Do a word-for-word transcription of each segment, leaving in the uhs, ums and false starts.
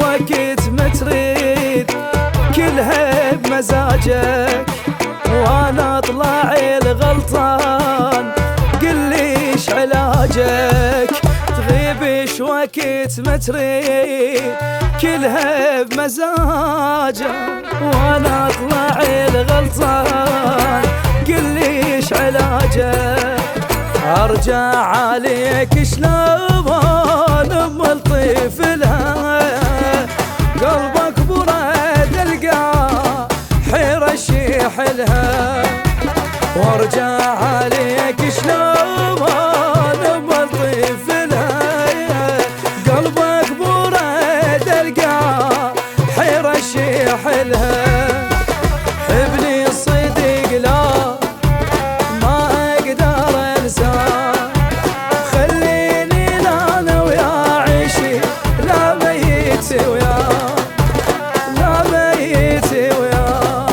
وقت ما تريد كلها بمزاجك، وانا اطلع الغلطان قل ليش علاجك. تغيبش وقت ما تريد كلها بمزاجك، وانا اطلع الغلطان قل ليش علاجك. ارجع عليك شلون ام الطفلها، قلبك برد القاه حيرة شيحلها. وارجع عليك شلون ام الطفلها، قلبك برد القاه حيرة شيحلها. حبني صدق لا ما اقدر انساه، خليني لا انا ويا عيشي لا ميت وياه، لا ميت وياه.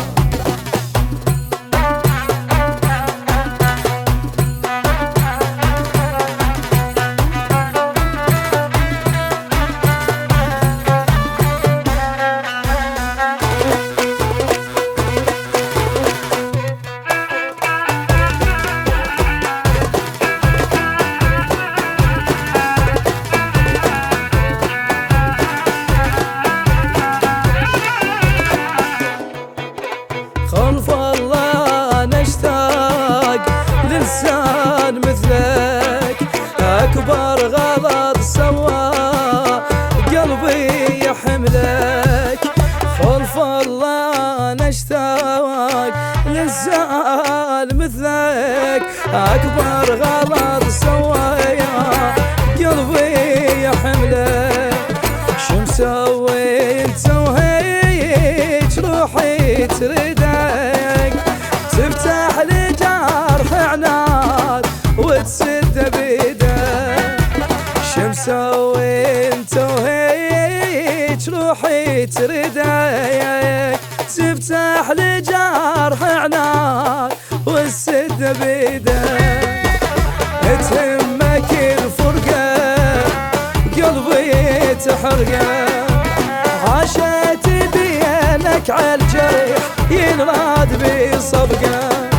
خلف الله نشتاق لإنسان مثلك، أكبر غلط سواه قلبي يحملك. خلف الله نشتاق لإنسان مثلك، أكبر غلط سواه قلبي يحملك. شو مسوي انت وهيج روحي تردك، تفتح لي جرح عناد وتسد بيدك. شو مسوي انت وهيج روحي تردك، تفتح لي جرح عناد وتسد بيدك. تهمك الفرقة قلبي تحرقه، عاشت بينك عالجرح ينراد بصبقه.